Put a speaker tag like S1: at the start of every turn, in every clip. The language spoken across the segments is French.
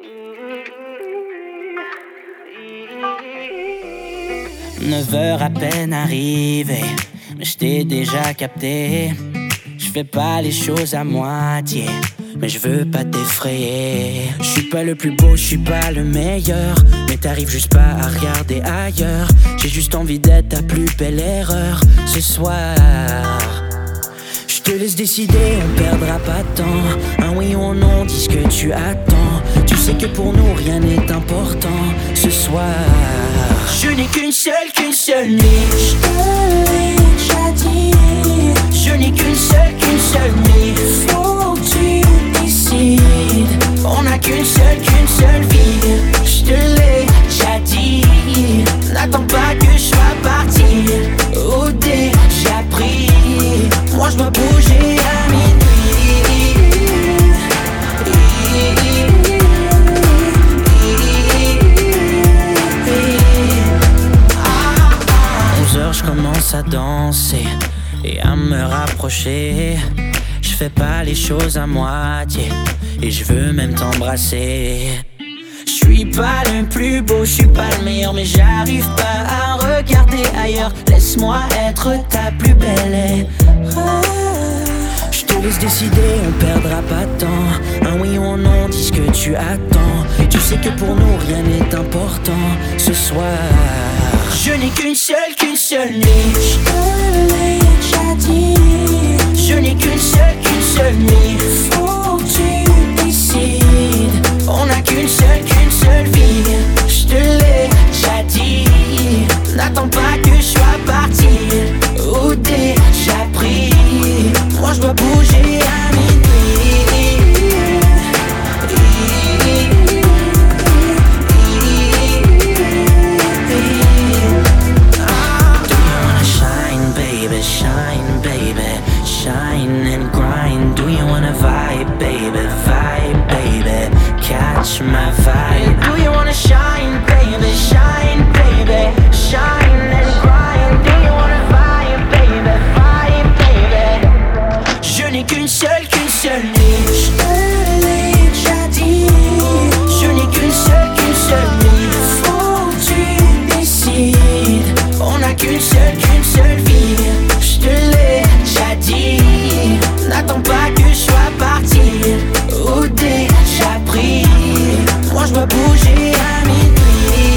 S1: Neuf heures à peine arrivées, mais je t'ai déjà capté. Je fais pas les choses à moitié, mais je veux pas t'effrayer. Je suis pas le plus beau, je suis pas le meilleur, mais t'arrives juste pas à regarder ailleurs. J'ai juste envie d'être ta plus belle erreur ce soir. Je te laisse décider, on perdra pas de temps. Un oui ou un non, dis ce que tu attends. Tu sais que pour nous rien n'est important ce soir. Je n'ai qu'une seule nuit. Je te l'ai déjà dit. Je n'ai qu'une seule nuit. Faut que tu décides. On n'a qu'une seule vie. Je te l'ai déjà dit. N'attends pas que je sois parti ou déjà pris. Moi je dois bouger à minuit. 11h je commence à danser et à me rapprocher. Je fais pas les choses à moitié et je veux même t'embrasser. Je suis pas le plus beau, je suis pas le meilleur, mais j'arrive pas à regarder ailleurs. Laisse-moi être ta plus belle erreur. Je te laisse décider, on perdra pas de temps. Un oui ou un non, dis ce que tu attends. Et tu sais que pour nous rien n'est important ce soir. Je n'ai qu'une seule nuit. Je te l'ai déjà dit. Je n'ai qu'une seule nuit. Faut que tu décides. On n'a qu'une seule vie. Je te l'ai déjà dit. N'attends pas que je sois parti ou déjà pris. Moi je dois bouger à minuit. Shine, baby, shine and grind. Do you wanna vibe, baby, vibe, baby? Catch my vibe. Do you wanna shine, baby, shine, baby, shine and grind? Do you wanna vibe, baby, vibe, baby? Je n'ai qu'une seule nuit. Je te l'ai déjà dit. Je n'ai qu'une seule nuit. Faut que tu décides. On n'a qu'une seule vie. Je te l'ai déjà dit. N'attends pas que je sois parti ou déjà pris. Moi je dois bouger à minuit.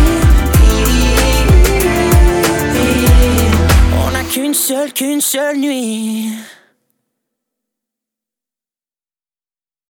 S1: On n'a qu'une seule nuit.